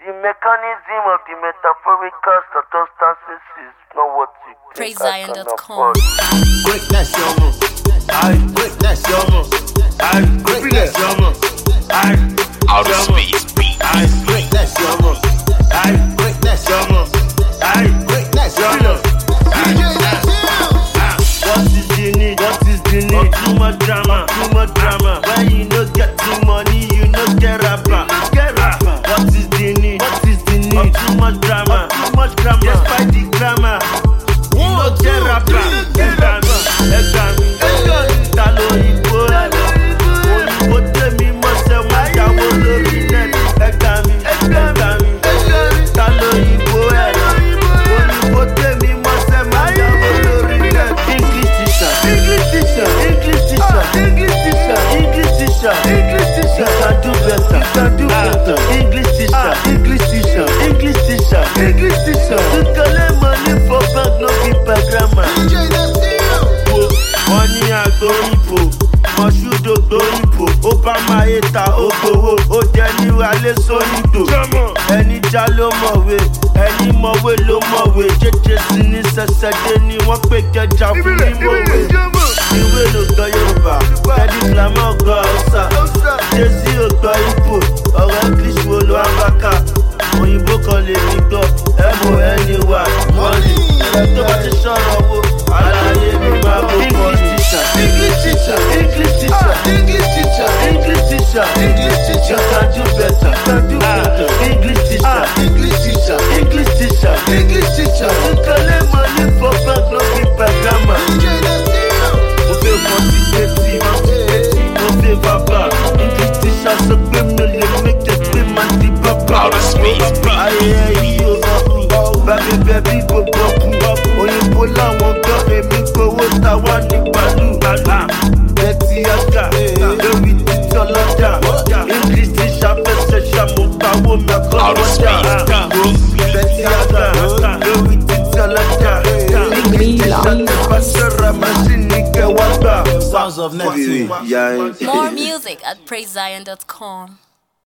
The mechanism of the metaphorical circumstances is not what you PraiseZion.com. Quick, that's your move. Quick, that's your move. Quick, that's your move. Outer space beat. Quick, that's your move. Quick, that's your move. Quick, that's your move. What is the need? What is the need? Too much drama, too much drama. When you no get the money, you no get rapper. What is the need? What is the need? Too much drama, too much grammar. Despite the grammar, you no get rapper. Examine, talo ibo, oyinbo temi mose wa jawo lórí net. Examine, talo ibo, oyinbo temi mose wa jawo lórí net. English teacher, English teacher, English teacher, English teacher, English teacher, English teacher. You can do better, you can do better. English teacher, English teacher, English teacher, English teacher. To collect money for bank no be per grammar. Money àgbo ìbò, mọ̀ṣúdò gbó ìbò. Ó bá máa yé ta okòwò, ó jẹ́ níwálé sóyìnbó. Ẹni já ló mọ̀wé, ẹni mọ̀wé ló mọ̀wé. Jẹ́jẹ́ sí ní sẹ́sẹ́dé ni wọ́n pè kẹjà fún mímọ̀wé. Ìwé ló gbọ́ Yorùbá, Kẹ́dí Flamọ́ gbọ́ Hausa. Jésì ò gbọ́ Ìbò, ọ̀rọ̀ English wo ló wá bá ká? Òyìnbó kan lè ní gbọ́, MONEY, money. Ẹ̀rọ tó bá ti sọ̀rọ̀ wo, àlàyé mi máa bó pọ̀ ní. English teacher, English teacher, English teacher, English teacher, English teacher. You can do better, you can do better. English teacher, English teacher, English teacher, English teacher. To collect money for bank no be per grammar. Mo fẹ́ quantitative, mo fẹ́ verbal. English teacher sọ pé mi lè make it pay man di baba. Outer space beat. Ayẹyẹ yìí ó bàbí bẹ́bí gbogbo kú. Òyìnbó làwọn gbọ́ èmi gbowó táwa ní pàlú. Bẹ́tí àgà lórí títí ọlọ́jà. English teacher fẹsẹ̀ ṣàmùpàwọ́ mẹ́kọ́ lọ́jà. Bẹ́tí àgà lórí títí ọlọ́jà. English teacher tẹ̀fà sẹ́ra màṣínì kẹwàá gbà. Sounds of Neptune. More music at PraiseZion.com.